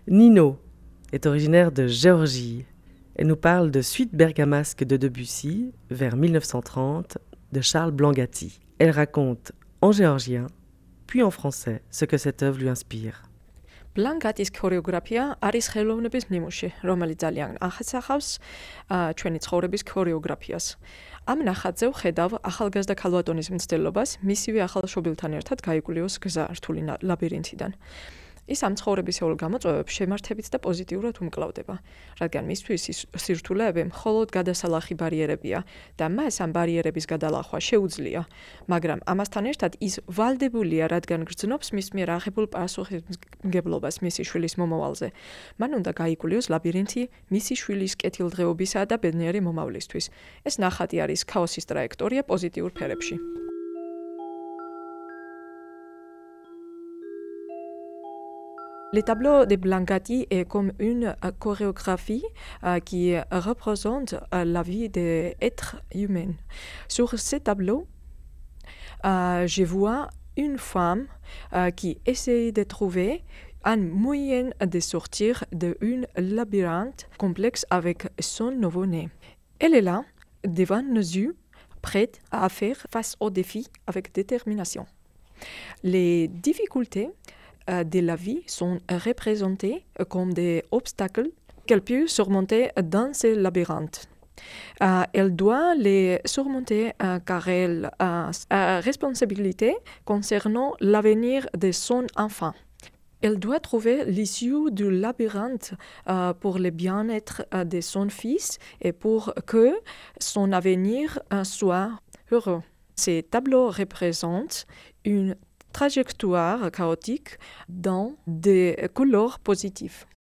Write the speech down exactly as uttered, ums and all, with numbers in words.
Nino est originaire de Géorgie. Elle nous parle de Suite bergamasque de Debussy, vers mille neuf cent trente, de Charles Blangati. Elle raconte en géorgien, puis en français, ce que cette œuvre lui inspire. ბლანგატის ქორეოგრაფია არის ხელოვნების ნიმუში, რომელიც ძალიან ახასიათებს ჩვენი ცხოვრების ქორეოგრაფიას. ამ ნახატზე ვხედავ ახალგაზრდა ქალბატონის მცდელობას, მისივე ახალ შობილთან ერთად გაიგულიოს გზა რთული ლაბირინთიდან. ის ამ ცხოვრებისეულ გამოწვევებს შემართებით და პოზიტიურად უმკლავდება, რადგან მისთვის სირთულეები მხოლოდ გადასალახი ბარიერებია და მას ამ ბარიერების გადალახვა შეუძლია, მაგრამ ამასთან ერთად ის ვალდებულია, რადგან გრძნობს მის მიერ აღებულ პასუხისმგებლობას მისი შვილის მომავალზე. მან უნდა გაიგულიოს ლაბირინთი მისი შვილის კეთილდღეობისა და ბედნიერი მომავლისთვის. ეს ნახატი არის ქაოსის ტრაექტორია პოზიტიურ ფერებში. Le tableau de Blangati est comme une chorégraphie euh, qui représente euh, la vie des êtres humains. Sur ce tableau, euh, je vois une femme euh, qui essaie de trouver un moyen de sortir d'un labyrinthe complexe avec son nouveau-né. Elle est là, devant nos yeux, prête à faire face aux défis avec détermination. Les difficultés de la vie sont représentées comme des obstacles qu'elle peut surmonter dans ce labyrinthe. Euh, elle doit les surmonter euh, car elle a une responsabilité concernant l'avenir de son enfant. Elle doit trouver l'issue du labyrinthe euh, pour le bien-être euh, de son fils et pour que son avenir euh, soit heureux. Ces tableaux représentent une trajectoire chaotique dans des couleurs positives.